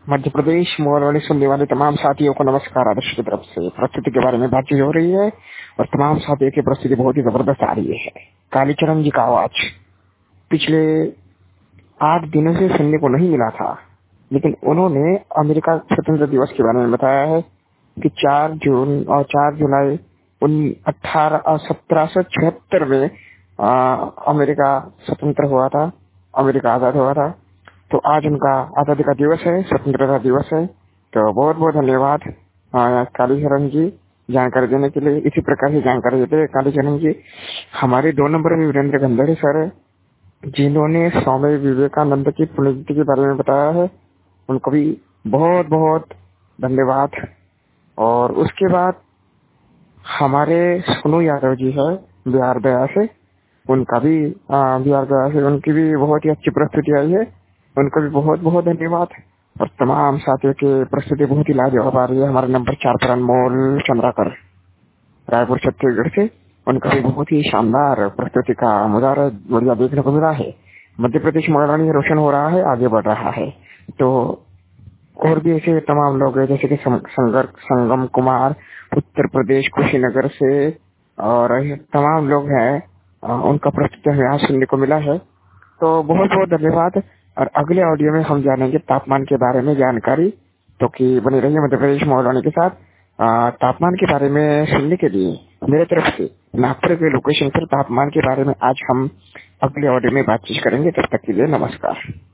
Madhya Pradesh mobile वाले सुनने वाले तमाम साथियों को नमस्कार। आदर्श की तरफ से प्रस्तुति के बारे में बातचीत हो रही है और तमाम साथियों की प्रस्तुति बहुत ही जबरदस्त आ रही है। कालीचरण जी का आवाज पिछले 8 दिनों से सुनने को नहीं मिला था, लेकिन उन्होंने अमेरिका स्वतंत्र दिवस के बारे में बताया है कि 4 जून और 4 जुलाई 1776 में अमेरिका स्वतंत्र हुआ था, अमेरिका आजाद हुआ था। तो आज उनका आजादी का दिवस है, स्वतंत्रता दिवस है। तो बहुत बहुत धन्यवाद कालीचरण जी जानकारी देने के लिए। इसी प्रकार से जानकारी देते हैं कालीचरण जी। हमारे 2 नंबर में वीरेंद्र गंधड़ी सर, जिन्होंने स्वामी विवेकानंद की पुण्यतिथि के बारे में बताया है, उनको भी बहुत बहुत धन्यवाद। और उसके बाद हमारे सोनू यादव जी है बिहार दया से, उनका भी बिहार दया से उनकी भी बहुत ही अच्छी प्रस्तुति आई है, उनको भी बहुत बहुत धन्यवाद। और तमाम साथियों की प्रस्तुति बहुत ही लाजवाब आ रही है। हमारे नंबर 4 पर अनमोल चंद्राकर रायपुर छत्तीसगढ़ से, उनका भी बहुत ही शानदार प्रस्तुति का मुजाहरा बढ़िया देखने को मिला है। मध्य प्रदेश मोबाइल रोशन हो रहा है, आगे बढ़ रहा है। तो और भी ऐसे तमाम लोग हैं, जैसे कि संगम कुमार उत्तर प्रदेश कुशीनगर से, और तमाम लोग हैं, उनका प्रस्तुति हमें आज सुनने को मिला है। तो बहुत बहुत धन्यवाद। और अगले ऑडियो में हम जानेंगे तापमान के बारे में जानकारी। तो कि बने रहिए मध्य प्रदेश मोबाइल के साथ। तापमान के बारे में सुनने के लिए मेरे तरफ से नागपुर के लोकेशन पर तापमान के बारे में आज हम अगले ऑडियो में बातचीत करेंगे। तब तक के लिए नमस्कार।